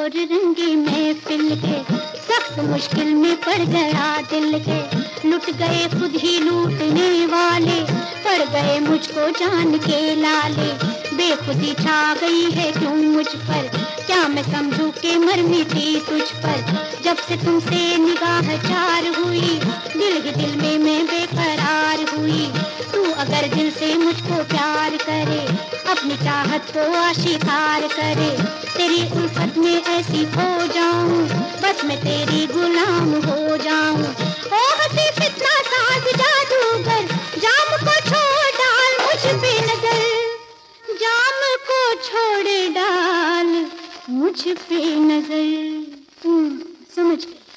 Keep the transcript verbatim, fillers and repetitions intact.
और रंगी महफिल के, सख्त मुश्किल में पड़ गया दिल के। लुट गए खुद ही लूटने वाले, पड़ गए मुझको जान के लाले। बेखुदी छा गई है क्यों मुझ पर, क्या मैं समझूं के मर मिटी तुझ पर। जब से तुमसे निगाह चार हुई, दिल ही दिल में मैं बेकरार हुई। तू अगर दिल से मुझको प्यार करे, अपनी चाहत को आशिकार करे। तेरी उल्फत में ऐसी खो जाऊं, बस मैं तेरी गुलाम हो जाऊं। ओ हंसी फितना साज जादूगर, जाम को छोड़ डाल मुझ पे नजर, जाम को छोड़ डाल मुझ पे नजर। तुम समझ गए।